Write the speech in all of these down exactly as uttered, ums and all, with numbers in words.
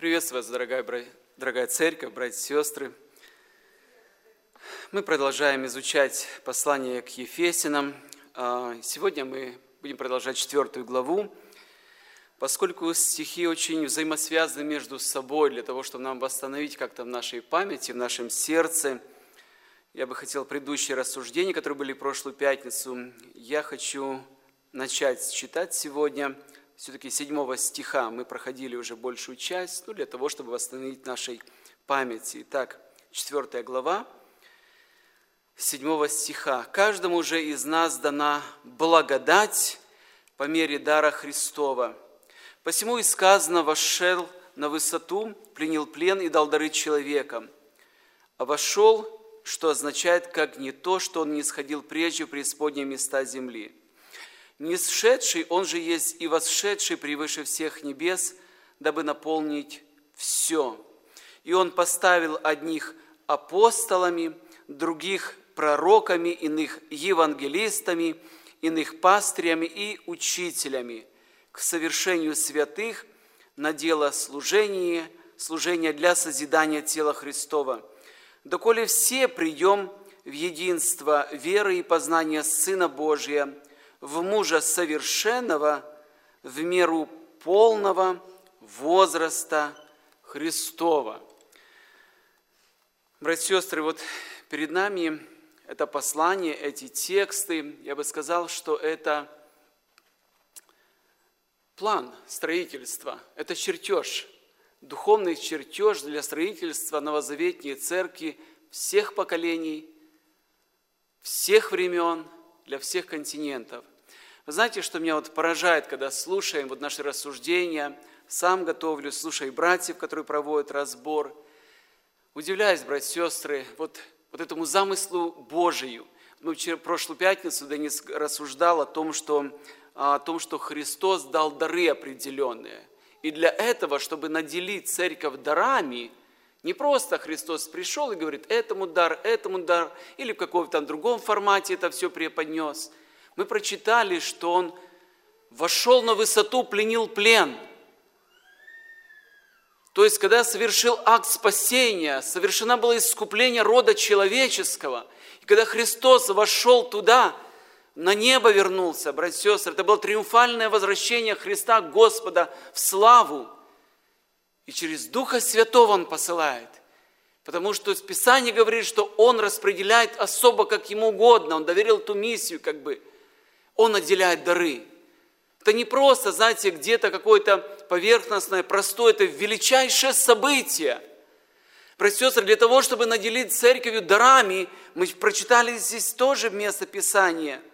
Приветствую вас, дорогая, бра... дорогая церковь, братья и сестры. Мы продолжаем изучать послание к Ефесянам. Сегодня мы будем продолжать четвертую главу, поскольку стихи очень взаимосвязаны между собой, для того, чтобы нам восстановить как-то в нашей памяти, в нашем сердце. Я бы хотел предыдущие рассуждения, которые были в прошлую пятницу, я хочу начать читать сегодня. Все-таки седьмого стиха мы проходили уже большую часть, ну, для того, чтобы восстановить нашей памяти. Итак, четвертая глава, седьмого стиха. «Каждому же из нас дана благодать по мере дара Христова. Посему и сказано, вошел на высоту, пленил плен и дал дары человекам. А вошел, что означает, как не то, что он не сходил прежде в преисподние места земли. Не сшедший, он же есть и восшедший превыше всех небес, дабы наполнить все. И он поставил одних апостолами, других пророками, иных евангелистами, иных пастырями и учителями к совершению святых на дело служения, служения для созидания тела Христова. Доколе все придем в единство веры и познания Сына Божия, в мужа совершенного, в меру полного возраста Христова». Братья и сестры, вот перед нами это послание, эти тексты. Я бы сказал, что это план строительства, это чертеж, духовный чертеж для строительства новозаветней церкви всех поколений, всех времен, для всех континентов. Вы знаете, что меня вот поражает, когда слушаем вот наши рассуждения, сам готовлю, слушаю братьев, которые проводят разбор. Удивляюсь, братья и сестры, вот, вот этому замыслу Божию. Мы вчера, прошлую пятницу Денис рассуждал о том, что, о том, что Христос дал дары определенные. И для этого, чтобы наделить церковь дарами, не просто Христос пришел и говорит, этому дар, этому дар, или в каком-то другом формате это все преподнес. Мы прочитали, что Он вошел на высоту, пленил плен. То есть, когда совершил акт спасения, совершено было искупление рода человеческого. И когда Христос вошел туда, на небо вернулся, братья и сестры, это было триумфальное возвращение Христа Господа в славу. И через Духа Святого Он посылает. Потому что Писание говорит, что Он распределяет особо, как Ему угодно. Он доверил ту миссию, как бы. Он отделяет дары. Это не просто, знаете, где-то какое-то поверхностное, простое, это величайшее событие. Братья и сестры, для того, чтобы наделить церковью дарами, мы прочитали здесь тоже место Писания.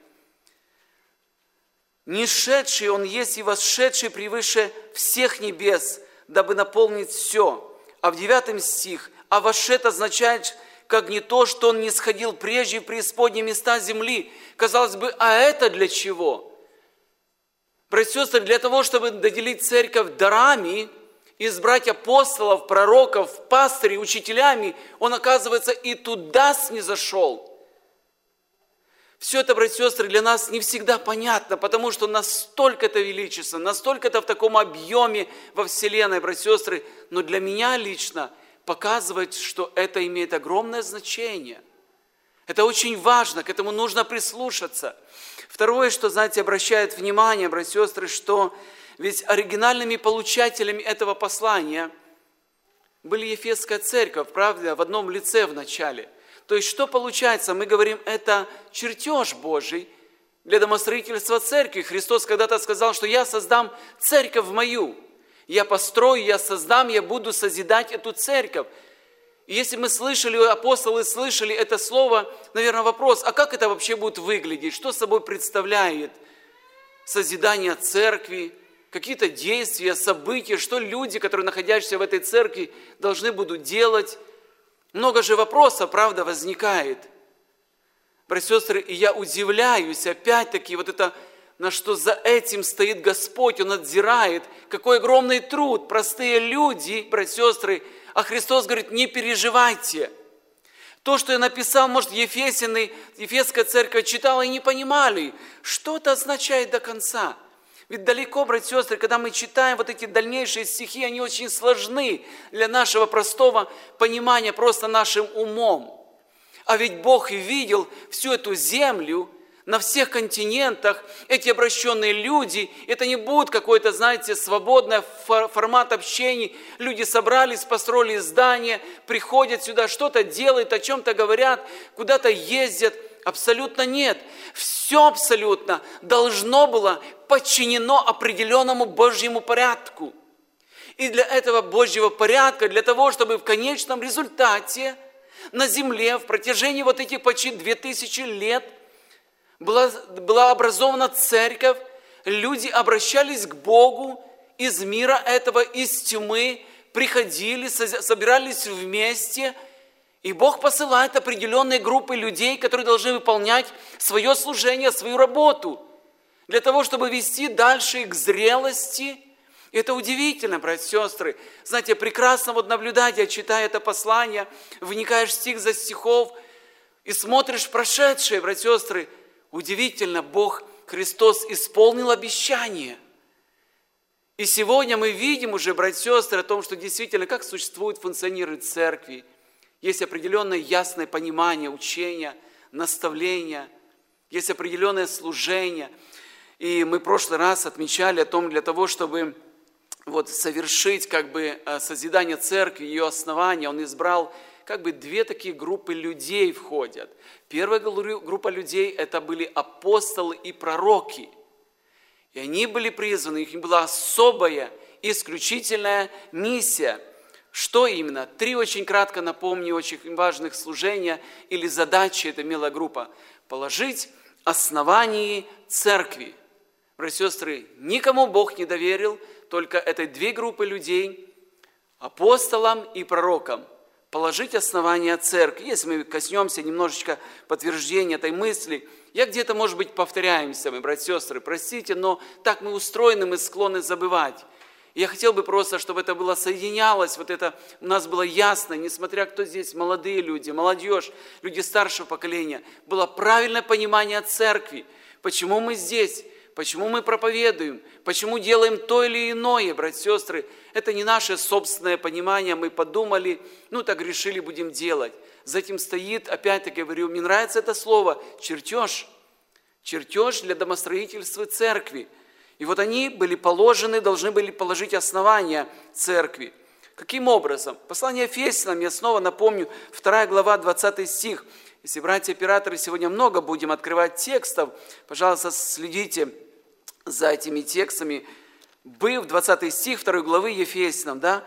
Не шедший Он есть и восшедший превыше всех небес, дабы наполнить все. А в девятом стих, а вошед означает, как не то, что Он не сходил прежде в преисподние места земли. Казалось бы, а это для чего? Братья и сестры, для того, чтобы наделить церковь дарами, избрать апостолов, пророков, пастырей, учителями, Он, оказывается, и туда снизошел. Все это, братья и сестры, для нас не всегда понятно, потому что настолько это величественно, настолько это в таком объеме во Вселенной, братья и сестры, но для меня лично показывает, что это имеет огромное значение. Это очень важно, к этому нужно прислушаться. Второе, что, знаете, обращает внимание, братья и сестры, что ведь оригинальными получателями этого послания были Ефесская церковь, правда, в одном лице в начале. То есть, что получается? Мы говорим, это чертеж Божий для домостроительства церкви. Христос когда-то сказал, что я создам церковь мою. Я построю, я создам, я буду созидать эту церковь. И если мы слышали, апостолы слышали это слово, наверное, вопрос, а как это вообще будет выглядеть? Что собой представляет созидание церкви? Какие-то действия, события, что люди, которые находятся в этой церкви, должны будут делать? Много же вопросов, правда, возникает. Братья и сестры, и я удивляюсь, опять-таки, вот это, на что за этим стоит Господь, Он надзирает, какой огромный труд, простые люди, братья и сестры, а Христос говорит, не переживайте. То, что я написал, может, Ефесяны, Ефесская церковь читала и не понимали, что это означает до конца. Ведь далеко, братья и сестры, когда мы читаем вот эти дальнейшие стихи, они очень сложны для нашего простого понимания просто нашим умом. А ведь Бог видел всю эту землю на всех континентах, эти обращенные люди, это не будет какой-то, знаете, свободный формат общения. Люди собрались, построили здание, приходят сюда, что-то делают, о чем-то говорят, куда-то ездят. Абсолютно нет. Все абсолютно должно было подчинено определенному Божьему порядку. И для этого Божьего порядка, для того, чтобы в конечном результате на земле в протяжении вот этих почти две тысячи лет была, была образована церковь, люди обращались к Богу из мира этого, из тьмы, приходили, собирались вместе. И Бог посылает определенные группы людей, которые должны выполнять свое служение, свою работу, для того, чтобы вести дальше их к зрелости. И это удивительно, братья и сестры. Знаете, прекрасно вот наблюдать, я читаю это послание, вникаешь стих за стихов и смотришь прошедшее, братья и сестры. Удивительно, Бог, Христос исполнил обещание. И сегодня мы видим уже, братья и сестры, о том, что действительно, как существует, функционирует церкви. Есть определенное ясное понимание, учение, наставление, есть определенное служение. И мы в прошлый раз отмечали о том, для того, чтобы вот совершить как бы созидание церкви, ее основания, он избрал как бы две такие группы людей входят. Первая группа людей – это были апостолы и пророки. И они были призваны, их была особая, исключительная миссия. Что именно? Три очень кратко напомню, очень важных служения или задачи эта имела группа. Положить основание церкви. Братья и сестры, никому Бог не доверил, только этой две группы людей, апостолам и пророкам. Положить основание церкви. Если мы коснемся немножечко подтверждения этой мысли, я где-то, может быть, повторяемся, мы, братья и сестры, простите, но так мы устроены, мы склонны забывать. Я хотел бы просто, чтобы это было соединялось, вот это у нас было ясно, несмотря кто здесь, молодые люди, молодежь, люди старшего поколения, было правильное понимание церкви, почему мы здесь, почему мы проповедуем, почему делаем то или иное, братья и сестры. Это не наше собственное понимание, мы подумали, ну так решили, будем делать. За этим стоит, опять-таки говорю, мне нравится это слово, чертеж, чертеж для домостроительства церкви. И вот они были положены, должны были положить основания церкви. Каким образом? Послание Ефесянам, я снова напомню, вторая глава, двадцатый стих. Если, братья-операторы, сегодня много будем открывать текстов, пожалуйста, следите за этими текстами. Быв, двадцатый стих второй главы Ефесянам, да?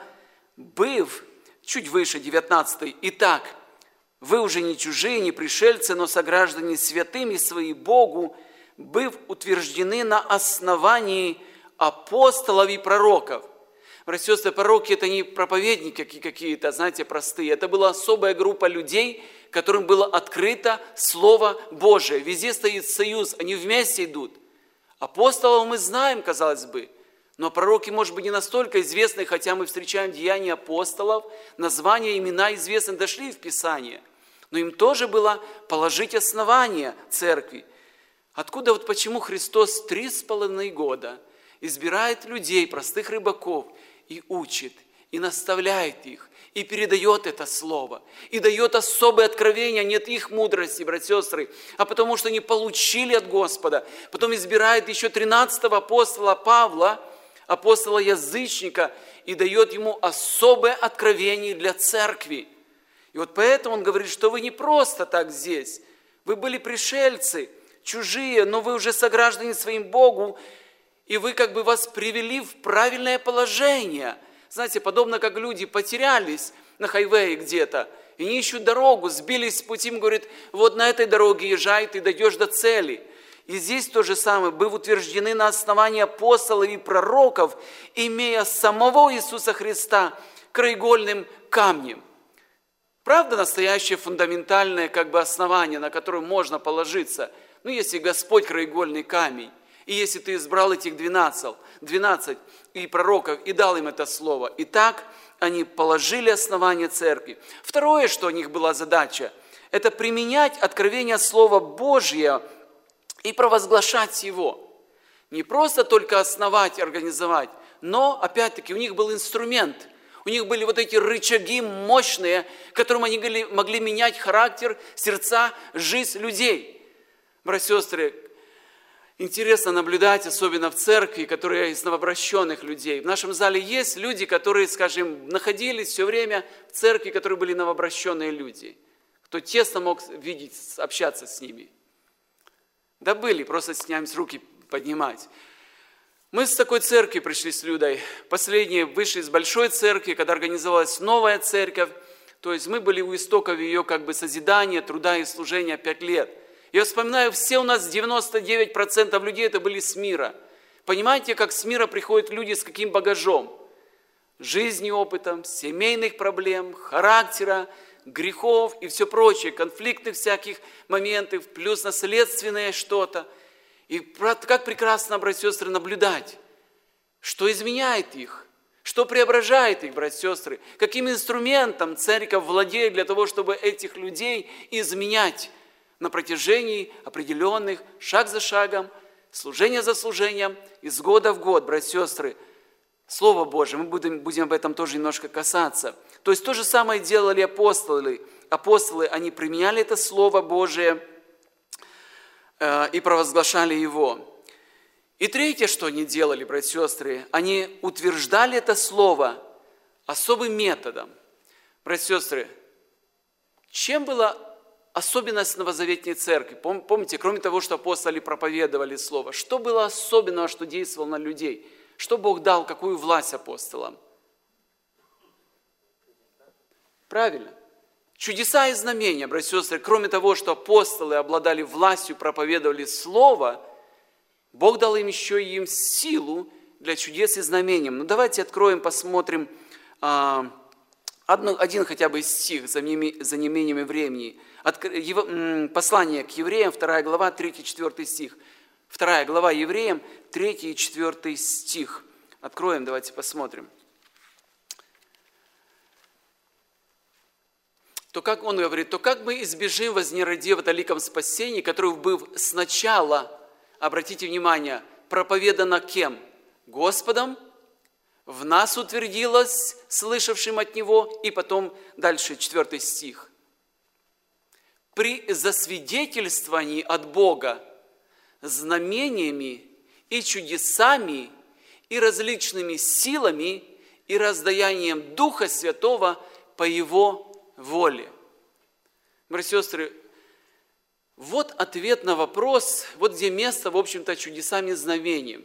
Быв, чуть выше, девятнадцатый. Итак, вы уже не чужие, не пришельцы, но сограждане святыми свои Богу, быв утверждены на основании апостолов и пророков. Братья и сестры, пророки – это не проповедники какие-то, знаете, простые. Это была особая группа людей, которым было открыто Слово Божие. Везде стоит союз, они вместе идут. Апостолов мы знаем, казалось бы, но пророки, может быть, не настолько известны, хотя мы встречаем деяния апостолов, названия, имена известны, дошли в Писание. Но им тоже было положить основание церкви. Откуда вот почему Христос три с половиной года избирает людей, простых рыбаков, и учит, и наставляет их, и передает это слово, и дает особое откровение, нет их мудрости, братья и сестры, а потому что они получили от Господа. Потом избирает еще тринадцатого апостола Павла, апостола-язычника, и дает ему особое откровение для церкви. И вот поэтому он говорит, что вы не просто так здесь, вы были пришельцы, чужие, но вы уже сограждане своим Богу, и вы как бы вас привели в правильное положение. Знаете, подобно как люди потерялись на хайвее где-то, и не ищут дорогу, сбились с пути, им говорят, вот на этой дороге езжай, ты дойдешь до цели. И здесь то же самое, были утверждены на основании апостолов и пророков, имея самого Иисуса Христа краеугольным камнем. Правда, настоящее фундаментальное как бы основание, на которое можно положиться. Ну, если Господь краеугольный камень, и если ты избрал этих двенадцать, двенадцать и пророков, и дал им это слово, и так они положили основание церкви. Второе, что у них была задача, это применять откровение Слова Божьего и провозглашать его. Не просто только основать, организовать, но, опять-таки, у них был инструмент. У них были вот эти рычаги мощные, которым они могли менять характер, сердца, жизнь людей. Братья и сестры, интересно наблюдать, особенно в церкви, которые из новообращенных людей. В нашем зале есть люди, которые, скажем, находились все время в церкви, которые были новообращенные люди. Кто тесно мог видеть, общаться с ними. Да были, просто стесняемся руки поднимать. Мы с такой церкви пришли с Людой. Последние вышли из большой церкви, когда организовалась новая церковь. То есть мы были у истоков ее как бы созидания, труда и служения пять лет. Я вспоминаю, все у нас девяносто девять процентов людей это были с мира. Понимаете, как с мира приходят люди с каким багажом? Жизни, опытом, семейных проблем, характера, грехов и все прочее, конфликтных всяких моментов, плюс наследственное что-то. И как прекрасно, братья и сестры, наблюдать, что изменяет их, что преображает их, братья и сестры, каким инструментом церковь владеет для того, чтобы этих людей изменять на протяжении определенных, шаг за шагом, служение за служением, из года в год, братья и сестры. Слово Божие, мы будем, будем об этом тоже немножко касаться. То есть то же самое делали апостолы. Апостолы, они применяли это Слово Божие и провозглашали его. И третье, что они делали, братья и сестры, они утверждали это слово особым методом. Братья и сестры, чем была особенность новозаветной церкви? Помните, кроме того, что апостолы проповедовали слово, что было особенного, что действовало на людей? Что Бог дал, какую власть апостолам? Правильно. Чудеса и знамения, братья и сестры, кроме того, что апостолы обладали властью, проповедовали Слово, Бог дал им еще и им силу для чудес и знамений. Ну, давайте откроем, посмотрим а, одно, один хотя бы стих за, не, за неимением времени. От, его, послание к евреям, вторая глава, третий-четвертый стих. Вторая глава евреям, третий и четвертый стих. Откроем, давайте посмотрим. То как он говорит, то как мы избежим вознераде в далеком спасении, который был сначала, обратите внимание, проповедано кем? Господом, в нас утвердилось, слышавшим от Него, и потом дальше четвертый стих. При засвидетельствовании от Бога знамениями и чудесами и различными силами и раздаянием Духа Святого по Его воле. Братья и сестры, вот ответ на вопрос, вот где место, в общем-то, чудесам и знамениям.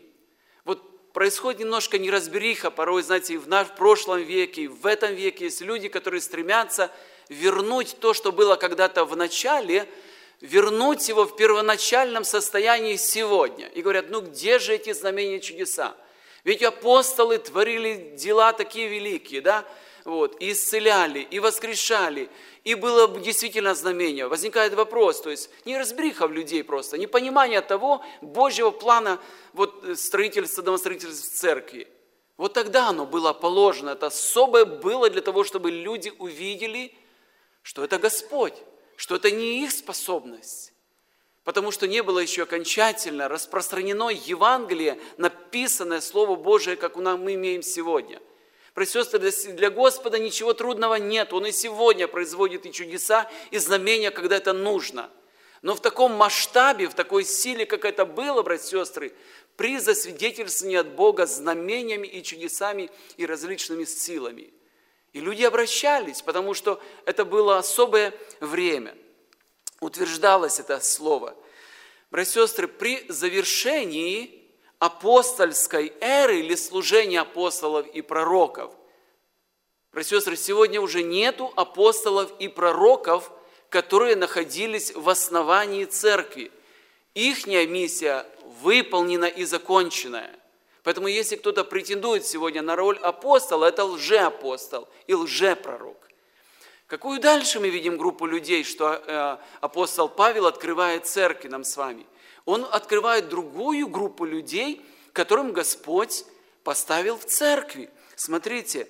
Вот происходит немножко неразбериха, порой, знаете, и в, наш, в прошлом веке, и в этом веке есть люди, которые стремятся вернуть то, что было когда-то в начале, вернуть его в первоначальном состоянии сегодня. И говорят, ну где же эти знамения и чудеса? Ведь апостолы творили дела такие великие, да? Вот, и исцеляли, и воскрешали, и было действительно знамение. Возникает вопрос, то есть неразбериха в людей просто, непонимание того Божьего плана вот, строительства, домостроительства церкви. Вот тогда оно было положено, это особое было для того, чтобы люди увидели, что это Господь, что это не их способность. Потому что не было еще окончательно распространено Евангелие, написанное Слово Божие, как мы имеем сегодня. Братья и сестры, для Господа ничего трудного нет. Он и сегодня производит и чудеса, и знамения, когда это нужно. Но в таком масштабе, в такой силе, как это было, братья и сестры, при засвидетельствовании от Бога знамениями и чудесами и различными силами. И люди обращались, потому что это было особое время. Утверждалось это слово. Братья и сестры, при завершении апостольской эры или служения апостолов и пророков. Братья и сестры, сегодня уже нету апостолов и пророков, которые находились в основании церкви. Ихняя миссия выполнена и закончена. Поэтому если кто-то претендует сегодня на роль апостола, это лжеапостол и лжепророк. Какую дальше мы видим группу людей, что апостол Павел открывает церкви нам с вами? Он открывает другую группу людей, которым Господь поставил в церкви. Смотрите,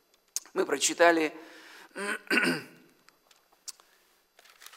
мы прочитали,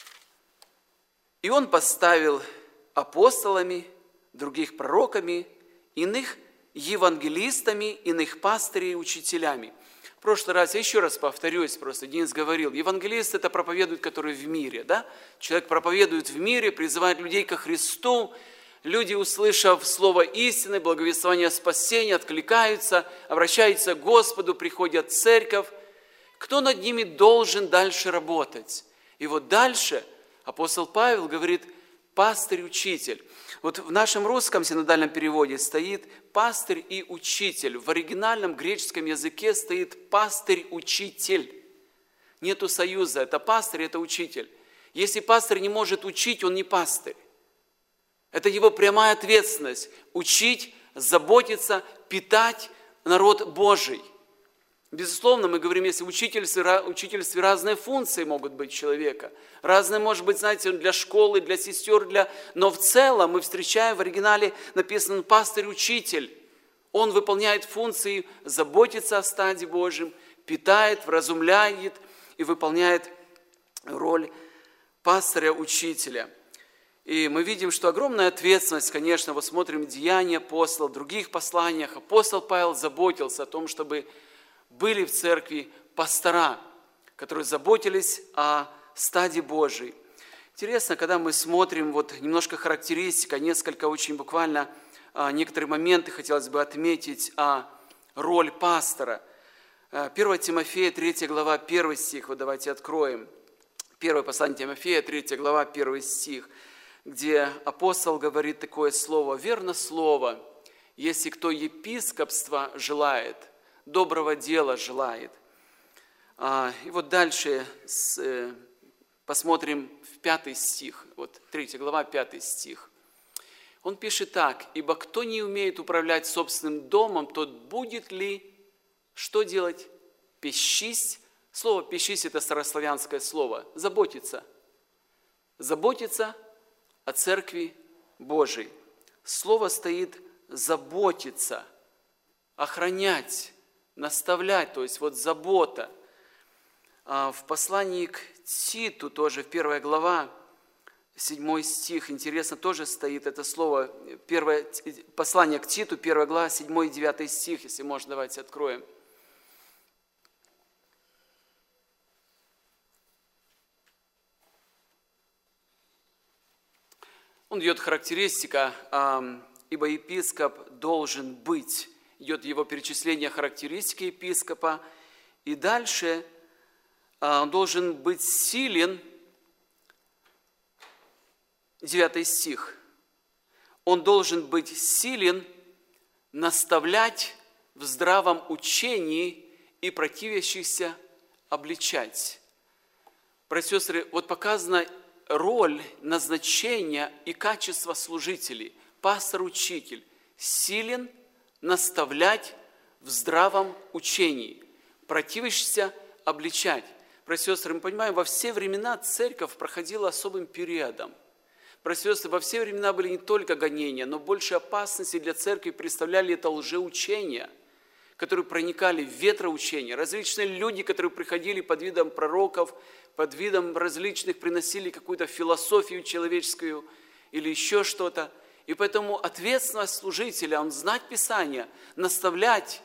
и Он поставил апостолами, других пророками, иных евангелистами, иных пастырей и учителями. В прошлый раз, я еще раз повторюсь, просто Денис говорил, евангелист – это проповедует, который в мире, да? Человек проповедует в мире, призывает людей ко Христу, люди, услышав слово истины, благовествование спасения, откликаются, обращаются к Господу, приходят в церковь. Кто над ними должен дальше работать? И вот дальше апостол Павел говорит «пастырь-учитель». Вот в нашем русском синодальном переводе стоит «пастырь и учитель». В оригинальном греческом языке стоит «пастырь-учитель». Нету союза, это пастырь, это учитель. Если пастырь не может учить, он не пастырь. Это его прямая ответственность – учить, заботиться, питать народ Божий. Безусловно, мы говорим, если в учительстве, учительстве разные функции могут быть человека. Разные, может быть, знаете, для школы, для сестер, для... но в целом мы встречаем в оригинале написано «пастырь-учитель». Он выполняет функции заботиться о стаде Божьем, питает, вразумляет и выполняет роль пастыря-учителя. И мы видим, что огромная ответственность, конечно, вот смотрим Деяния апостола, в других посланиях. Апостол Павел заботился о том, чтобы были в церкви пастора, которые заботились о стаде Божьей. Интересно, когда мы смотрим, вот немножко характеристика, несколько очень буквально, некоторые моменты хотелось бы отметить о роли пастора. первое Тимофея, третья глава, первый стих, вот давайте откроем. Первое послание Тимофея, третья глава, первый стих, где апостол говорит такое слово: «Верно слово, если кто епископства желает, доброго дела желает». И вот дальше посмотрим в пятый стих, вот третья глава, пятый стих. Он пишет так: «Ибо кто не умеет управлять собственным домом, тот будет ли что делать? Пещись». Слово «пещись» – это старославянское слово. Заботиться. Заботиться о церкви Божией. Слово стоит «заботиться», охранять, наставлять, то есть вот забота. В послании к Титу, тоже первая глава, седьмой стих, интересно, тоже стоит это слово, первое, послание к Титу, первая глава, седьмой и девятый стих, если можно, давайте откроем. Он дает характеристика, ибо епископ должен быть. Идет его перечисление характеристики епископа. И дальше он должен быть силен. Девятый стих. Он должен быть силен наставлять в здравом учении и противящихся обличать. Братья и сестры, вот показана роль, назначение и качество служителей. Пастор-учитель силен наставлять в здравом учении, противящихся обличать. Братья и сестры, мы понимаем, во все времена церковь проходила особым периодом. Братья и сестры, во все времена были не только гонения, но больше опасности для церкви представляли это лжеучения, которые проникали в ветроучения. Различные люди, которые приходили под видом пророков, под видом различных, приносили какую-то философию человеческую или еще что-то. И поэтому ответственность служителя, он знать Писание, наставлять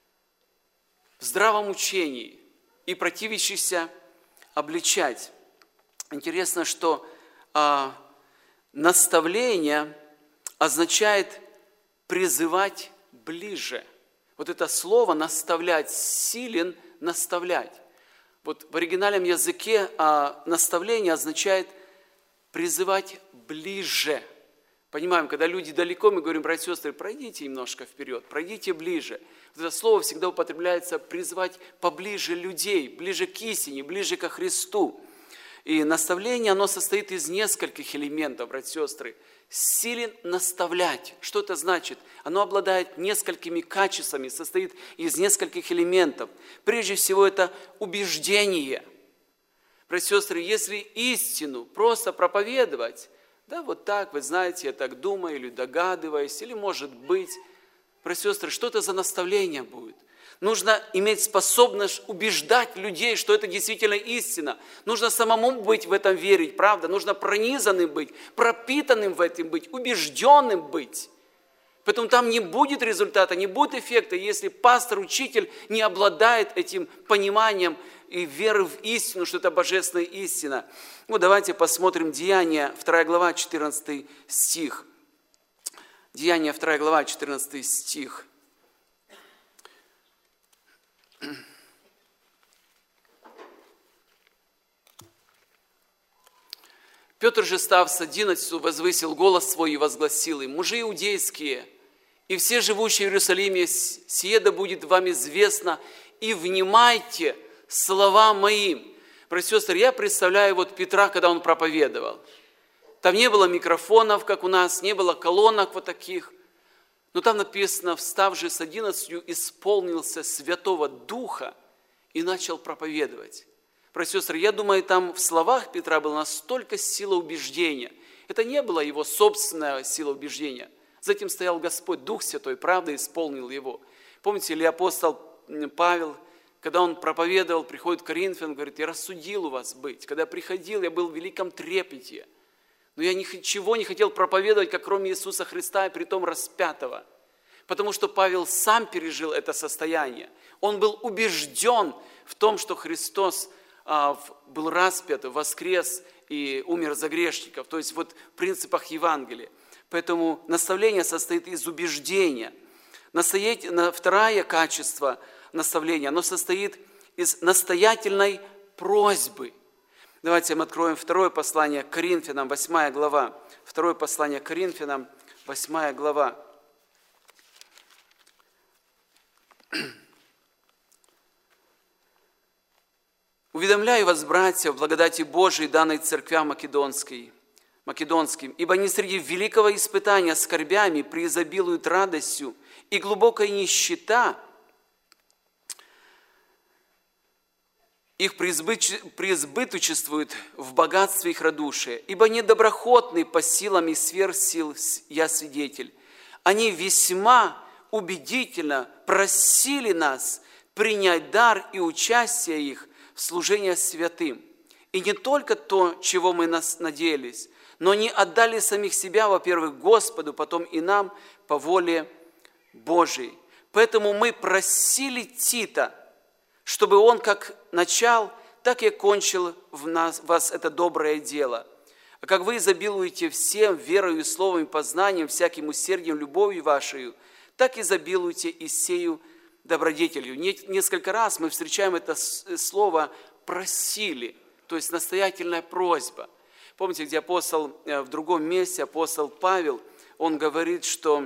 в здравом учении и противящихся обличать. Интересно, что а, наставление означает призывать ближе. Вот это слово «наставлять», силен наставлять. Вот в оригинальном языке а, наставление означает призывать ближе. Понимаем, когда люди далеко, мы говорим: братья и сестры, пройдите немножко вперед, пройдите ближе. Вот это слово всегда употребляется призывать поближе людей, ближе к истине, ближе ко Христу. И наставление, оно состоит из нескольких элементов, братья и сестры. Силен наставлять. Что это значит? Оно обладает несколькими качествами, состоит из нескольких элементов. Прежде всего, это убеждение. Братья и сестры, если истину просто проповедовать, да, вот так, вы знаете, я так думаю, или догадываюсь, или может быть, братья и сестры, что это за наставление будет? Нужно иметь способность убеждать людей, что это действительно истина. Нужно самому быть в этом верить, правда? Нужно пронизанным быть, пропитанным в этом быть, убежденным быть. Поэтому там не будет результата, не будет эффекта, если пастор, учитель не обладает этим пониманием и верой в истину, что это божественная истина. Ну, давайте посмотрим Деяния, вторая глава, четырнадцатый стих. Деяния, вторая глава, четырнадцатый стих. Петр же, став с одиннадцатью, возвысил голос свой и возгласил им: мужи иудейские, и все живущие в Иерусалиме, сие да будет вам известно, и внимайте словам моим. Братья и сестры, я представляю вот Петра, когда он проповедовал. Там не было микрофонов, как у нас, не было колонок вот таких. Но там написано: встав же с одиннадцатью, исполнился Святого Духа и начал проповедовать. Братья и сестры, я думаю, там в словах Петра была настолько сила убеждения. Это не была его собственная сила убеждения. Затем стоял Господь, Дух Святой, правда, исполнил его. Помните, или апостол Павел, когда он проповедовал, приходит к Коринфянам, говорит: я рассудил у вас быть. Когда я приходил, я был в великом трепете. Но я ничего не хотел проповедовать, как кроме Иисуса Христа, и притом распятого. Потому что Павел сам пережил это состояние. Он был убежден в том, что Христос был распят, воскрес и умер за грешников. То есть вот в принципах Евангелия. Поэтому наставление состоит из убеждения. Второе качество наставления, оно состоит из настоятельной просьбы. Давайте мы откроем второе послание к Коринфянам, восьмая глава. Второе послание к Коринфянам, восьмая глава. «Уведомляю вас, братья, в благодати Божией, данной церквям Македонской, Македонским, ибо не среди великого испытания скорбями преизобилуют радостью, и глубокая нищета их преизбыточествует в богатстве их радушия, ибо недоброхотны по силам и сверх сил я свидетель. Они весьма убедительно просили нас принять дар и участие их в служение святым. И не только то, чего мы нас надеялись, но они отдали самих себя, во-первых, Господу, потом и нам по воле Божией. Поэтому мы просили Тита, чтобы он как начал, так и кончил в нас, вас это доброе дело. А как вы изобилуете всем верою и словом и познанием, всяким усердием, любовью вашей, так изобилуйте и сею добродетелью. Несколько раз мы встречаем это слово «просили», то есть настоятельная просьба. Помните, где апостол, в другом месте апостол Павел, он говорит, что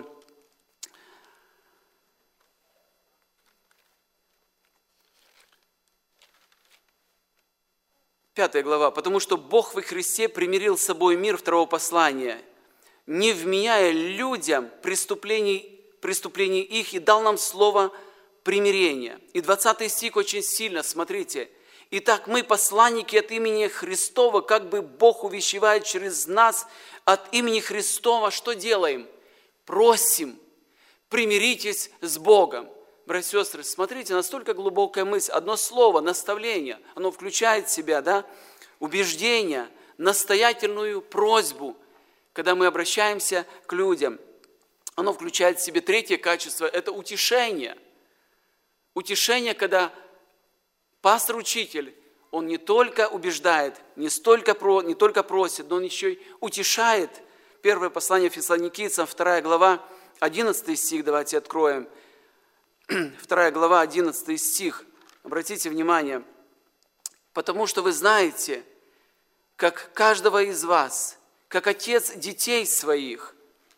пятая глава, «Потому что Бог во Христе примирил с собой мир», второго послания, «не вменяя людям преступлений, преступлений их, и дал нам слово примирения». И двадцатый стих очень сильно, смотрите. «Итак, мы, посланники от имени Христова, как бы Бог увещевает через нас от имени Христова, что делаем? Просим, примиритесь с Богом». Братья и сестры, смотрите, настолько глубокая мысль. Одно слово, наставление, оно включает в себя, да, убеждение, настоятельную просьбу, когда мы обращаемся к людям. Оно включает в себе третье качество, это утешение. Утешение, когда пастор-учитель, он не только убеждает, не, столько про, не только просит, но он еще и утешает. Первое послание Фессалоникийцам, вторая глава, одиннадцатый стих, давайте откроем. Вторая глава, одиннадцатый стих. Обратите внимание. «Потому что вы знаете, как каждого из вас, как отец детей своих».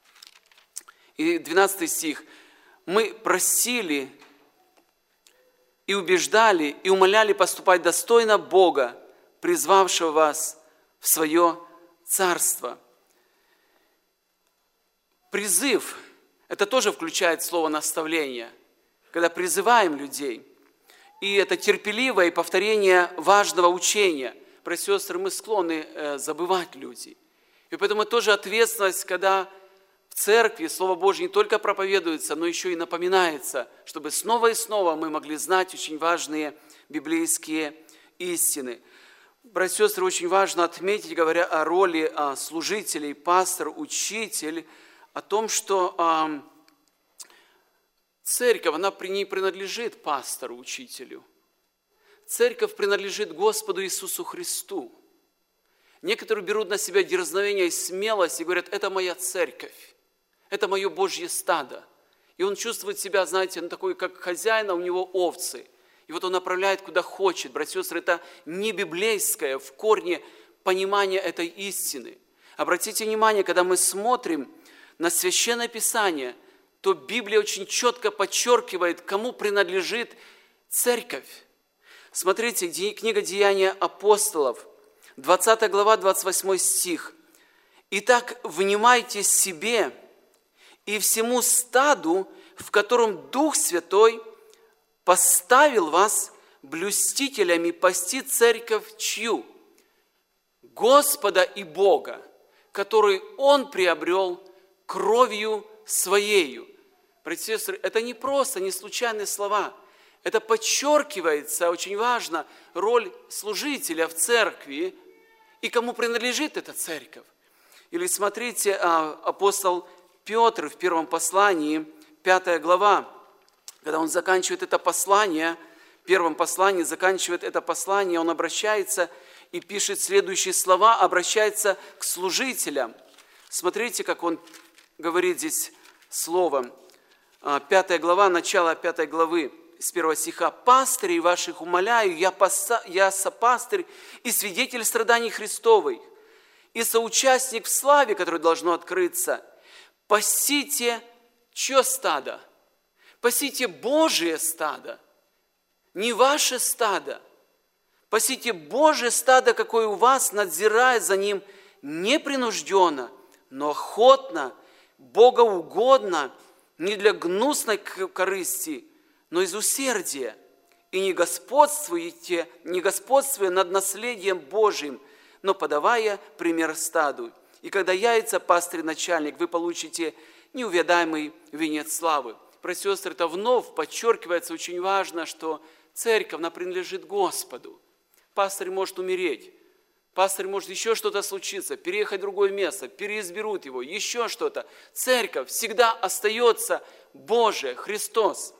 И двенадцатый стих. «Мы просили и убеждали, и умоляли поступать достойно Бога, призвавшего вас в свое царство». Призыв – это тоже включает слово «наставление», когда призываем людей. И это терпеливое повторение важного учения. Братья и сестры, мы склонны э, забывать людей. И поэтому тоже ответственность, когда в церкви Слово Божье не только проповедуется, но еще и напоминается, чтобы снова и снова мы могли знать очень важные библейские истины. Братья и сестры, очень важно отметить, говоря о роли служителей, пастор, учитель, о том, что церковь, она при ней принадлежит пастору, учителю. Церковь принадлежит Господу Иисусу Христу. Некоторые берут на себя дерзновение и смелость и говорят, это моя церковь, это мое Божье стадо. И он чувствует себя, знаете, ну, такой, как хозяин, а у него овцы. И вот он направляет куда хочет. Братья и сестры, это не библейское в корне понимание этой истины. Обратите внимание, когда мы смотрим на Священное Писание, то Библия очень четко подчеркивает, кому принадлежит церковь. Смотрите, книга Деяния апостолов, двадцатая глава, двадцать восьмой стих. «Итак, внимайте себе и всему стаду, в котором Дух Святой поставил вас блюстителями пасти церковь чью? Господа и Бога, который Он приобрел кровью Своею». Братья и сестры, это не просто, не случайные слова. Это подчеркивается, очень важно, роль служителя в церкви и кому принадлежит эта церковь. Или смотрите, апостол Петр в первом послании, пятая глава, когда он заканчивает это послание, в первом послании заканчивает это послание, он обращается и пишет следующие слова, обращается к служителям. Смотрите, как он говорит здесь словом. Пятая глава, начало пятой главы, с первого стиха. «Пастырей ваших умоляю, я, поса, я сопастырь и свидетель страданий Христовых, и соучастник в славе, которое должно открыться. Пасите чье стадо? Пасите Божие стадо, не ваше стадо. Пасите Божие стадо, какое у вас, надзирая за ним непринужденно, но охотно, богоугодно, не для гнусной корысти, но из усердия, и не господствуйте, не господствуя над наследием Божьим, но подавая пример стаду. И когда яйца пастырь начальник, вы получите неувядаемый венец славы». Братья и сестры, это вновь подчеркивается очень важно, что церковь, она принадлежит Господу. Пастырь может умереть, пастырь может еще что-то случиться, переехать в другое место, переизберут его, еще что-то. Церковь всегда остается Божия, Христос.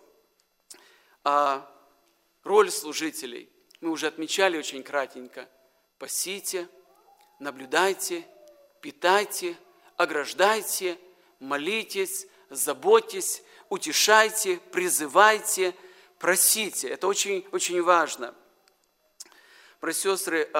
А роль служителей мы уже отмечали очень кратенько. Пасите, наблюдайте, питайте, ограждайте, молитесь, заботьтесь, утешайте, призывайте, просите. Это очень, очень важно. Братья и сестры,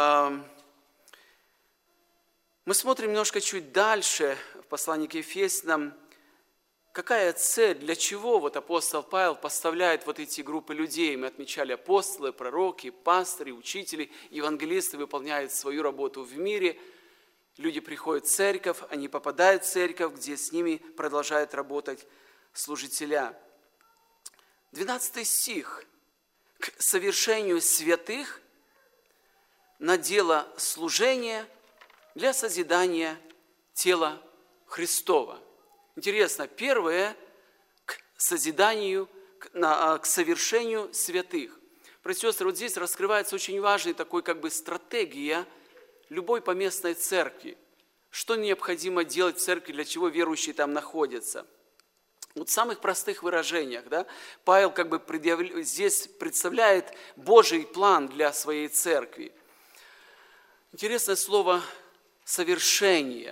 мы смотрим немножко чуть дальше в послании к Ефесянам. Какая цель, для чего вот апостол Павел поставляет вот эти группы людей? Мы отмечали апостолы, пророки, пастыри, учители, евангелисты выполняют свою работу в мире. Люди приходят в церковь, они попадают в церковь, где с ними продолжают работать служителя. двенадцатый стих. «К совершению святых на дело служения для созидания тела Христова». Интересно, первое – к созиданию, к, на, к совершению святых. Братья и сестры, вот здесь раскрывается очень важная такой как бы стратегия любой поместной церкви. Что необходимо делать в церкви, для чего верующие там находятся. Вот в самых простых выражениях, да, Павел как бы предъявля... здесь представляет Божий план для своей церкви. Интересное слово «совершение».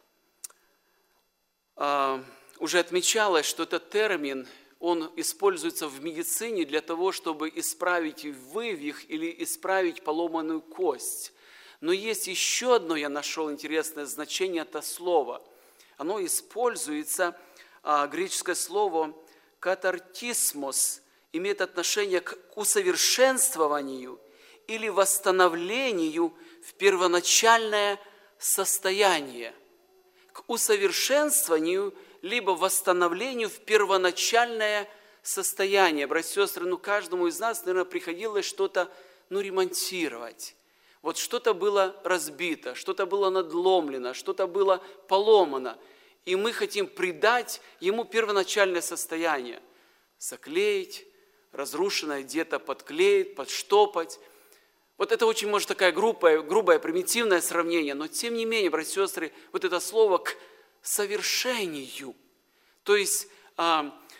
Уже отмечалось, что этот термин, он используется в медицине для того, чтобы исправить вывих или исправить поломанную кость. Но есть еще одно, я нашел интересное значение, это слово. Оно используется, греческое слово «катартисмос», имеет отношение к усовершенствованию или восстановлению в первоначальное состояние. К усовершенствованию, либо восстановлению в первоначальное состояние. Братья и сестры, ну каждому из нас, наверное, приходилось что-то ну, ремонтировать. Вот что-то было разбито, что-то было надломлено, что-то было поломано. И мы хотим придать ему первоначальное состояние. Заклеить, разрушенное где-то подклеить, подштопать. Вот это очень, может, такая грубая, грубое, примитивное сравнение, но тем не менее, братья и сестры, вот это слово «к совершению». То есть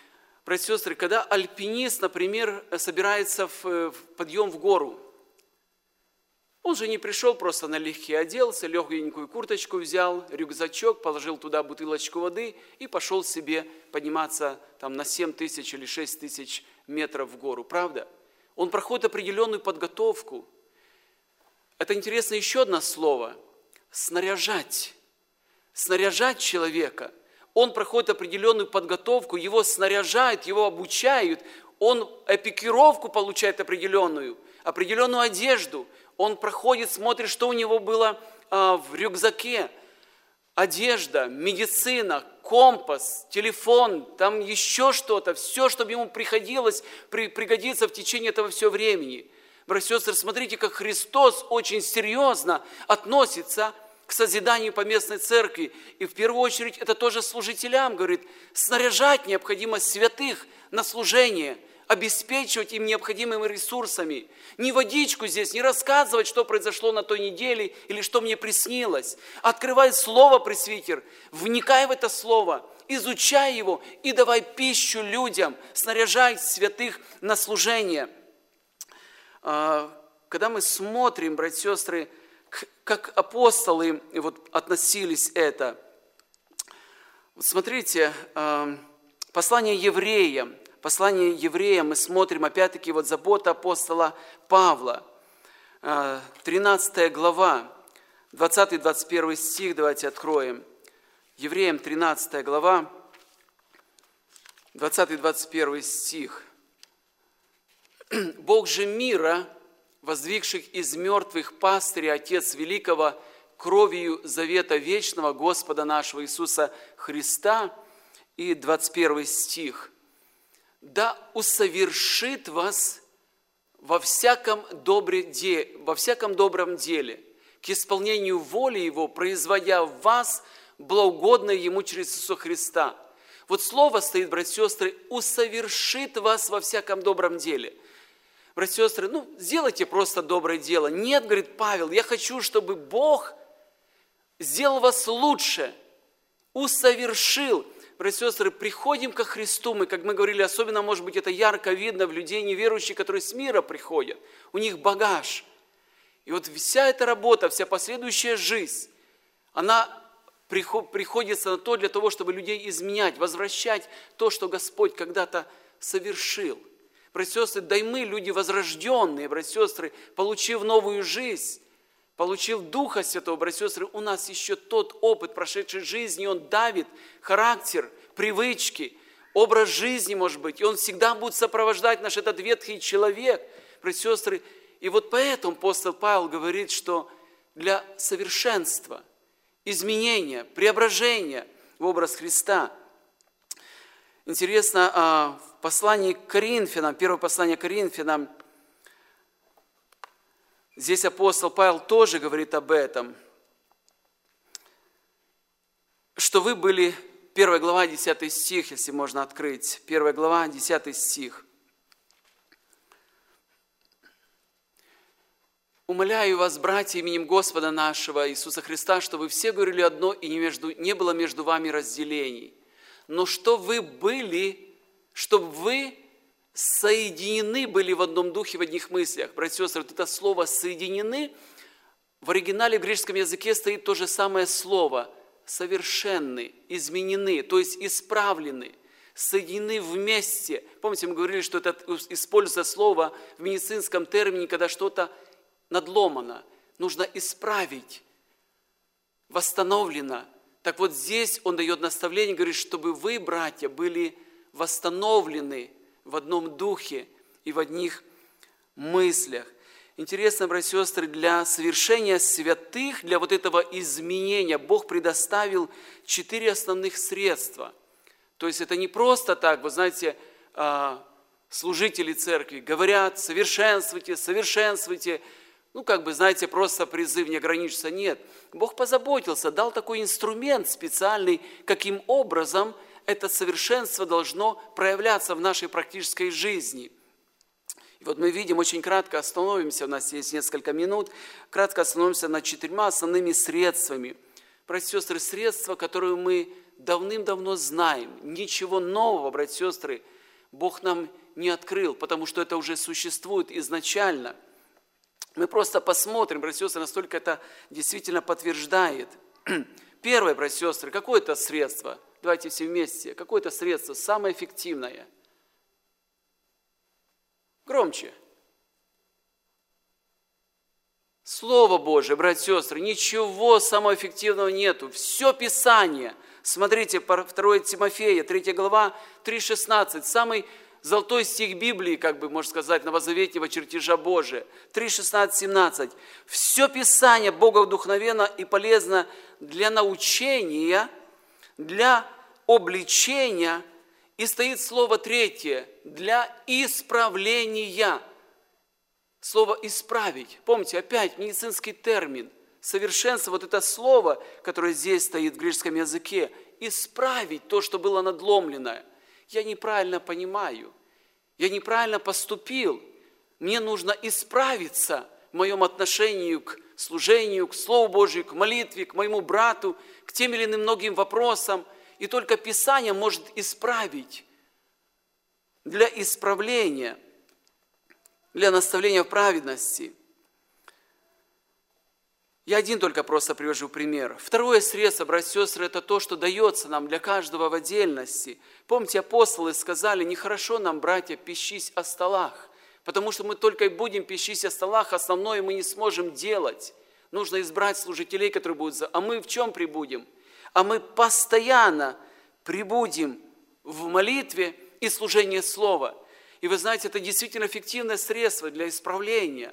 Братья и сестры, когда альпинист, например, собирается в подъем в гору, он же не пришел просто налегке, оделся, легенькую курточку взял, рюкзачок, положил туда бутылочку воды и пошел себе подниматься там, на семь тысяч или шесть тысяч метров в гору. Правда? Он проходит определенную подготовку. Это интересно еще одно слово – снаряжать. Снаряжать человека. Он проходит определенную подготовку, его снаряжают, его обучают, он экипировку получает определенную, определенную одежду. Он проходит, смотрит, что у него было а, в рюкзаке. Одежда, медицина, компас, телефон, там еще что-то. Все, чтобы ему приходилось, при, пригодиться в течение этого всего времени. Братья и сестры, смотрите, как Христос очень серьезно относится к созиданию поместной церкви. И в первую очередь это тоже служителям, говорит, снаряжать необходимо святых на служение, обеспечивать им необходимыми ресурсами. Не водичку здесь, не рассказывать, что произошло на той неделе или что мне приснилось. Открывай слово, пресвитер, вникай в это слово, изучай его и давай пищу людям, снаряжай святых на служение. Когда мы смотрим, братья и сестры, как апостолы вот, относились это. Вот смотрите, послание евреям, Послание евреям мы смотрим, опять-таки, вот забота апостола Павла. тринадцатая глава, двадцатый-двадцать первый стих, давайте откроем. Евреям тринадцатая глава, двадцатый-двадцать первый стих. «Бог же мира, воздвигших из мертвых пастыря, Отец Великого, кровью завета вечного Господа нашего Иисуса Христа». И двадцать первый стих. «Да усовершит вас во всяком, добре де, во всяком добром деле, к исполнению воли Его, производя в вас благоугодное Ему через Иисуса Христа». Вот слово стоит, братья и сестры, «усовершит вас во всяком добром деле». Братья и сестры, ну, сделайте просто доброе дело. Нет, говорит Павел, я хочу, чтобы Бог сделал вас лучше, усовершил. Братья и сестры, приходим ко Христу, мы, как мы говорили, особенно, может быть, это ярко видно в людей неверующих, которые с мира приходят. У них багаж. И вот вся эта работа, вся последующая жизнь, она приходится на то для того, чтобы людей изменять, возвращать то, что Господь когда-то совершил. Братья и сестры, да и мы, люди возрожденные, братья и сестры, получив новую жизнь, получив Духа Святого, братья и сестры, у нас еще тот опыт прошедшей жизни, он давит характер, привычки, образ жизни, может быть, и он всегда будет сопровождать наш этот ветхий человек, братья и сестры. И вот поэтому апостол Павел говорит, что для совершенства, изменения, преображения в образ Христа. Интересно, в послании к Коринфянам, первое послание к Коринфянам, здесь апостол Павел тоже говорит об этом, что вы были, первая глава, десятый стих, если можно открыть, первая глава, десятый стих. «Умоляю вас, братья, именем Господа нашего Иисуса Христа, что вы все говорили одно, и не, между, не было между вами разделений. Но что вы были, чтобы вы соединены были в одном духе, в одних мыслях». Братья и сестры, вот это слово «соединены» в оригинале в греческом языке стоит то же самое слово «совершенны», «изменены», то есть «исправлены», «соединены вместе». Помните, мы говорили, что это используется слово в медицинском термине, когда что-то надломано, нужно исправить, восстановлено. Так вот здесь он дает наставление, говорит, чтобы вы, братья, были восстановлены в одном духе и в одних мыслях. Интересно, братья и сестры, для совершения святых, для вот этого изменения Бог предоставил четыре основных средства. То есть это не просто так, вы знаете, служители церкви говорят: совершенствуйте, совершенствуйте. Ну, как бы, знаете, просто призыв не ограничится. Нет, Бог позаботился, дал такой инструмент специальный, каким образом это совершенство должно проявляться в нашей практической жизни. И вот мы видим, очень кратко остановимся, у нас есть несколько минут, кратко остановимся над четырьмя основными средствами. Братья и сестры, средства, которые мы давным-давно знаем. Ничего нового, братья и сестры, Бог нам не открыл, потому что это уже существует изначально. Мы просто посмотрим, братья и сестры, настолько это действительно подтверждает. Первое, братья и сестры, какое это средство? Давайте все вместе. Какое это средство? Самое эффективное. Громче. Слово Божие, братья и сестры, ничего самого эффективного нету. Все Писание. Смотрите, второе Тимофея, третья глава, три шестнадцать. Самый золотой стих Библии, как бы можно сказать, новозаветнего чертежа Божия. три шестнадцать семнадцать. Все Писание боговдухновенно и полезно для научения, для обличения. И стоит слово третье, для исправления. Слово «исправить». Помните, опять медицинский термин. Совершенство, вот это слово, которое здесь стоит в греческом языке. Исправить то, что было надломлено. Я неправильно понимаю. Я неправильно поступил. Мне нужно исправиться в моем отношении к служению, к Слову Божию, к молитве, к моему брату, к тем или иным многим вопросам. И только Писание может исправить. Для исправления, для наставления в праведности. Я один только просто привожу пример. Второе средство, братья и сестры, это то, что дается нам для каждого в отдельности. Помните, апостолы сказали, нехорошо нам, братья, пищись о столах, потому что мы только и будем пищись о столах, основное мы не сможем делать. Нужно избрать служителей, которые будут за... А мы в чем прибудем? А мы постоянно прибудем в молитве и служении Слова. И вы знаете, это действительно эффективное средство для исправления.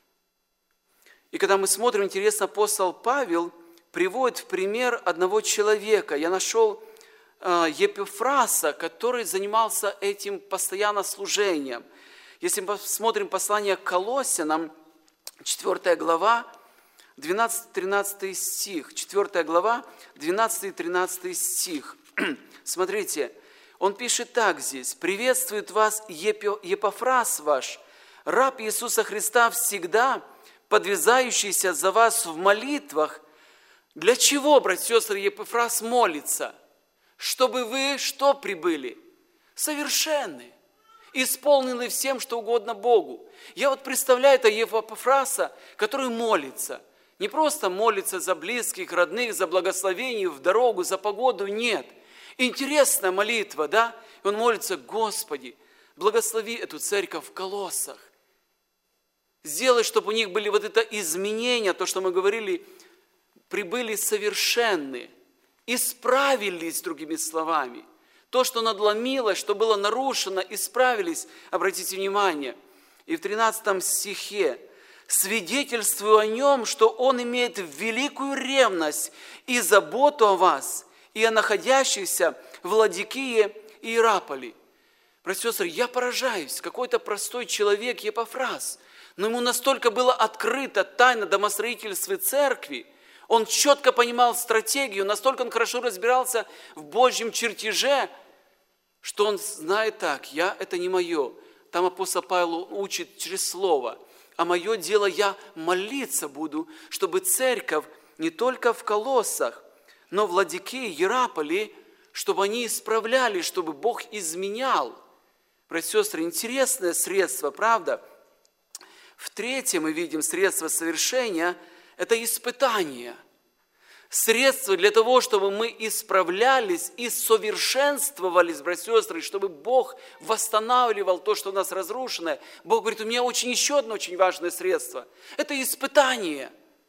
И когда мы смотрим, интересно, апостол Павел приводит в пример одного человека. Я нашел э, Епифраса, который занимался этим постоянно служением. Если мы посмотрим послание к Колоссянам, четвёртая глава, двенадцатый-тринадцатый стих. четвёртая глава, двенадцатый-тринадцатый стих. Смотрите, он пишет так здесь. «Приветствует вас Епафрас ваш, раб Иисуса Христа, всегда подвязающийся за вас в молитвах». Для чего, братья и сестры, Епафрас молится? Чтобы вы что прибыли? Совершенны, исполнены всем, что угодно Богу. Я вот представляю это Епафраса, который молится. Не просто молится за близких, родных, за благословение в дорогу, за погоду, нет. Интересная молитва, да? Он молится: Господи, благослови эту церковь в Колоссах. Сделай, чтобы у них были вот это изменения, то, что мы говорили, прибыли совершенны, исправились, другими словами. То, что надломилось, что было нарушено, исправились. Обратите внимание. И в тринадцатом стихе: «Свидетельствую о нем, что он имеет великую ревность и заботу о вас, и о находящихся в Ладикии и Иераполе». Братья и сестры, я поражаюсь, какой-то простой человек Епафрас, но ему настолько было открыто тайна домостроительства церкви, он четко понимал стратегию, настолько он хорошо разбирался в Божьем чертеже, что он знает так: я это не мое. Там апостол Павел учит через слово. А мое дело, я молиться буду, чтобы церковь не только в Колоссах, но в Ладикии, Иераполе, чтобы они исправляли, чтобы Бог изменял. Братья и сестры, интересное средство, правда? В-третьем мы видим средство совершения – это испытание. Средство для того, чтобы мы исправлялись и совершенствовались, братья и сестры, чтобы Бог восстанавливал то, что у нас разрушено. Бог говорит: у меня очень еще одно очень важное средство – это испытание.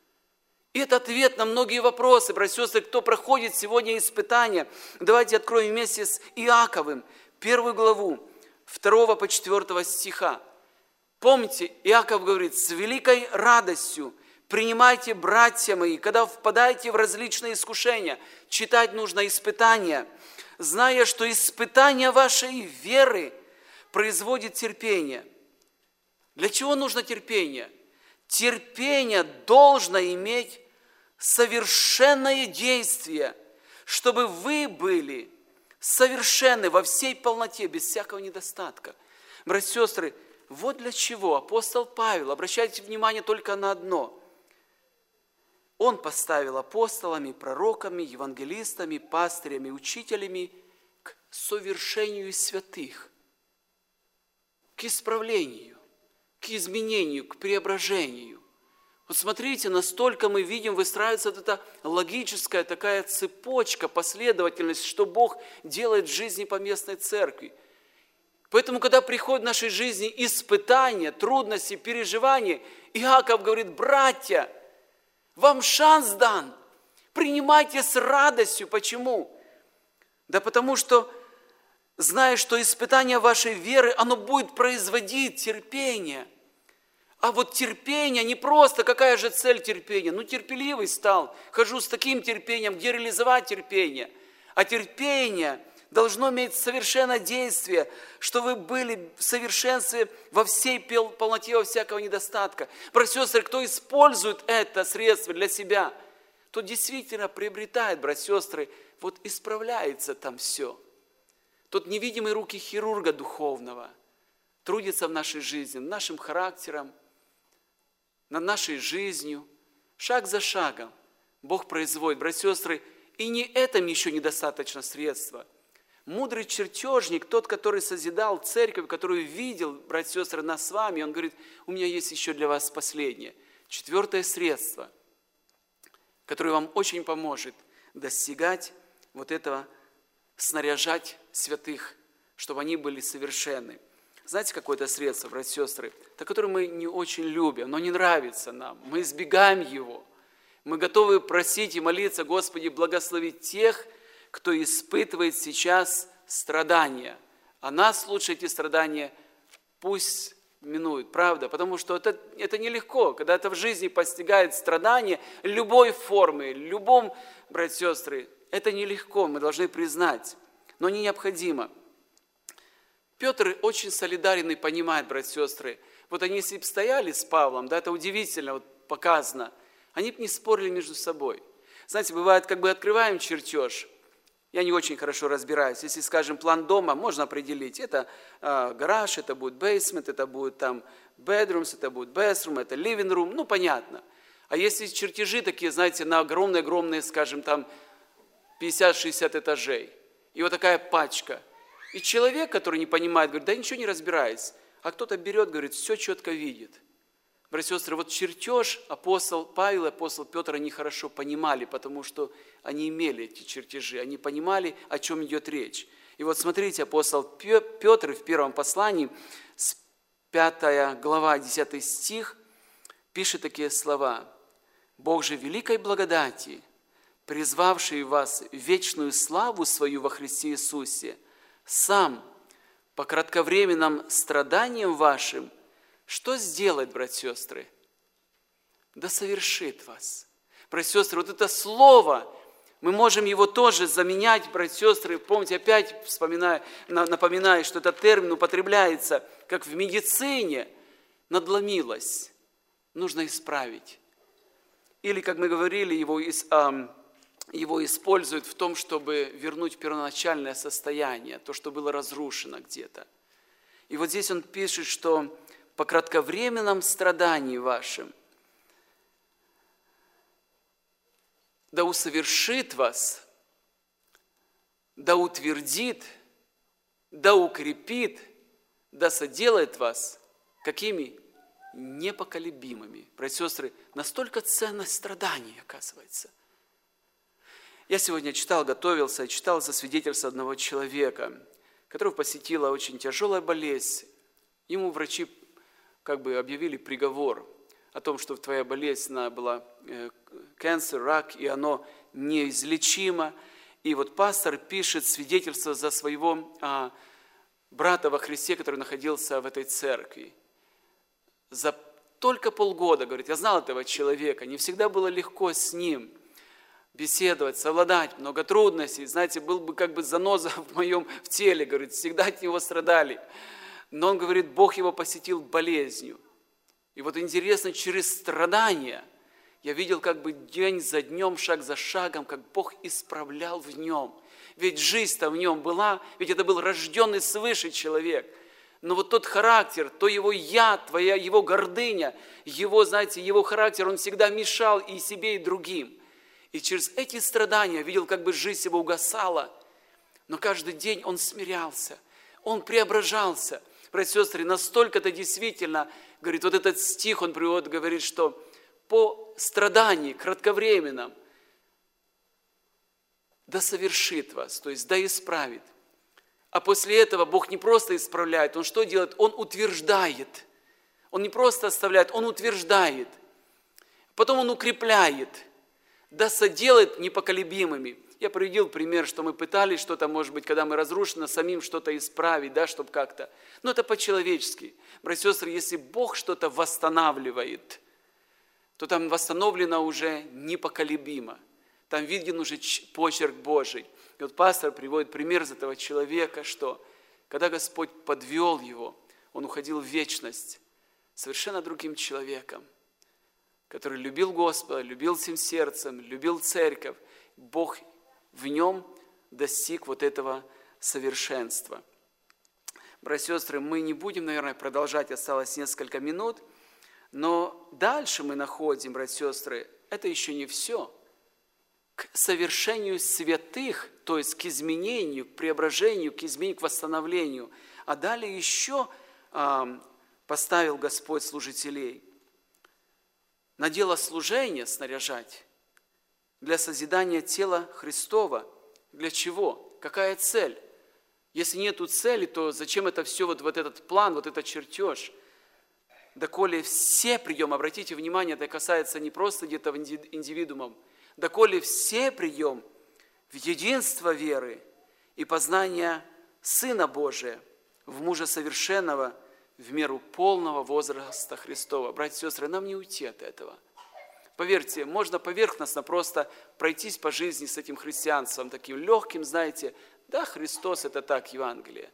И это ответ на многие вопросы, братья и сестры, кто проходит сегодня испытания. Давайте откроем вместе с Иаковым первую главу, второго по четвёртого стиха. Помните, Иаков говорит: «С великой радостью принимайте, братья мои, когда впадаете в различные искушения». Читать нужно испытания, зная, что испытание вашей веры производит терпение. Для чего нужно терпение? Терпение должно иметь совершенное действие, чтобы вы были совершенны во всей полноте, без всякого недостатка. Братья и сестры, вот для чего апостол Павел, обращайте внимание только на одно. Он поставил апостолами, пророками, евангелистами, пастырями, учителями к совершению святых. к исправлению, к изменению, к преображению. Вот смотрите, настолько мы видим, выстраивается вот эта логическая такая цепочка, последовательность, что Бог делает в жизни поместной церкви. Поэтому, когда приходят в нашей жизни испытания, трудности, переживания, Иаков говорит: братья, вам шанс дан, принимайте с радостью. Почему? Да потому что, зная, что испытание вашей веры, оно будет производить терпение. А вот терпение не просто, какая же цель терпения? Ну, терпеливый стал, хожу с таким терпением, где реализовать терпение. А терпение должно иметь совершенное действие, что вы были в совершенстве во всей полноте, во всякого недостатка. Братья и сестры, кто использует это средство для себя, тот действительно приобретает, братья и сестры, вот исправляется там все. Тот невидимые руки хирурга духовного трудится в нашей жизни, над нашим характером, над нашей жизнью, шаг за шагом. Бог производит, братья и сестры, и не этом еще недостаточно средства. Мудрый чертежник, тот, который созидал церковь, который видел, братья и сестры, нас с вами, он говорит: у меня есть еще для вас последнее, четвертое средство, которое вам очень поможет достигать вот этого, снаряжать святых, чтобы они были совершенны. Знаете, какое-то средство, братья и сестры, то, которое мы не очень любим, но не нравится нам, мы избегаем его. Мы готовы просить и молиться: Господи, благослови тех, кто испытывает сейчас страдания. А нас лучше эти страдания пусть минуют, правда? Потому что это, это нелегко, когда это в жизни постигает страдания любой формы, любом, братья и сестры, это нелегко, мы должны признать, но не необходимо. Петр очень солидарен и понимает, братья и сестры. Вот они, если бы стояли с Павлом, да, это удивительно, вот показано, они бы не спорили между собой. Знаете, бывает, как бы открываем чертеж, я не очень хорошо разбираюсь, если, скажем, план дома, можно определить, это э, гараж, это будет basement, это будет там bedrooms, это будет bathroom, это living room, ну, понятно. А если чертежи такие, знаете, на огромные-огромные, скажем, там пятьдесят-шестьдесят этажей, и вот такая пачка, и человек, который не понимает, говорит: да ничего не разбираюсь. А кто-то берет, говорит, все четко видит. Братья и сестры, вот чертеж апостол Павел и апостол Петр, они хорошо понимали, потому что они имели эти чертежи, они понимали, о чем идет речь. И вот смотрите, апостол Петр в первом послании, с пятая глава, десятый стих, пишет такие слова: «Бог же великой благодати, призвавший вас в вечную славу свою во Христе Иисусе, сам по кратковременным страданиям вашим, что сделает, братья и сестры? Да совершит вас». Братья и сестры, вот это слово, мы можем его тоже заменять, братья и сестры. Помните, опять вспоминаю, напоминаю, что этот термин употребляется, как в медицине, надломилось, нужно исправить. Или, как мы говорили, его, его используют в том, чтобы вернуть первоначальное состояние, то, что было разрушено где-то. И вот здесь он пишет, что по кратковременном страдании вашим да усовершит вас, да утвердит, да укрепит, да соделает вас какими? Непоколебимыми. Братья и сестры, настолько ценность страданий, оказывается. Я сегодня читал, готовился, читал засвидетельство одного человека, которого посетила очень тяжелая болезнь. Ему врачи как бы объявили приговор о том, что твоя болезнь она была канцер, рак, и оно неизлечимо. И вот пастор пишет свидетельство за своего а, брата во Христе, который находился в этой церкви. За только полгода, говорит, я знал этого человека, не всегда было легко с ним беседовать, совладать, много трудностей. Знаете, был бы как бы заноза в моем в теле, говорит, всегда от него страдали. Но он говорит, Бог его посетил болезнью. И вот интересно, через страдания я видел как бы день за днем, шаг за шагом, как Бог исправлял в нем. Ведь жизнь-то в нем была, ведь это был рожденный свыше человек. Но вот тот характер, то его я, твоя, его гордыня, его, знаете, его характер, он всегда мешал и себе, и другим. И через эти страдания видел, как бы жизнь его угасала. Но каждый день он смирялся, он преображался. Братья и сестры, настолько это действительно, говорит, вот этот стих, он приводит, говорит, что по страдании кратковременном да совершит вас, то есть да исправит. А после этого Бог не просто исправляет, Он что делает? Он утверждает. Он не просто оставляет, Он утверждает. Потом Он укрепляет. Да соделает непоколебимыми. Я приводил пример, что мы пытались что-то, может быть, когда мы разрушены, самим что-то исправить, да, чтобы как-то. Но это по-человечески. Братья и сестры, если Бог что-то восстанавливает, то там восстановлено уже непоколебимо. Там виден уже почерк Божий. И вот пастор приводит пример из этого человека, что когда Господь подвел его, он уходил в вечность совершенно другим человеком, который любил Господа, любил всем сердцем, любил церковь. Бог в нем достиг вот этого совершенства. Братья и сестры, мы не будем, наверное, продолжать, осталось несколько минут, но дальше мы находим, братья и сестры, это еще не все. К совершению святых, то есть к изменению, к преображению, к изменению, к восстановлению. А далее еще э, поставил Господь служителей на дело служения снаряжать для созидания тела Христова. Для чего? Какая цель? Если нету цели, то зачем это все, вот, вот этот план, вот этот чертеж? Доколе все приемы, обратите внимание, это касается не просто где-то индивидуумов, доколе все прием в единство веры и познания Сына Божия, в мужа совершенного, в меру полного возраста Христова. Братья и сестры, нам не уйти от этого. Поверьте, можно поверхностно просто пройтись по жизни с этим христианством, таким легким, знаете, да, Христос – это так, Евангелие.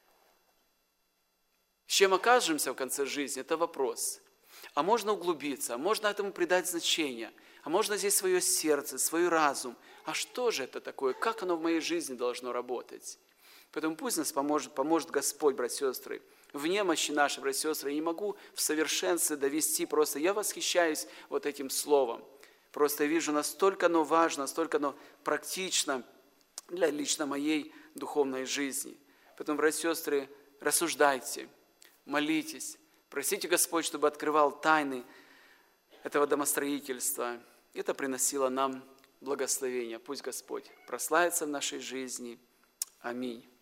С чем окажемся в конце жизни – это вопрос. А можно углубиться, а можно этому придать значение, а можно здесь свое сердце, свой разум. А что же это такое? Как оно в моей жизни должно работать? Поэтому пусть нас поможет, поможет Господь, братья и сестры. В немощи нашей, братья и сестры, я не могу в совершенстве довести просто. Я восхищаюсь вот этим словом. Просто я вижу, настолько оно важно, настолько оно практично для лично моей духовной жизни. Поэтому, братья и сестры, рассуждайте, молитесь, просите Господь, чтобы открывал тайны этого домостроительства. Это приносило нам благословение. Пусть Господь прославится в нашей жизни. Аминь.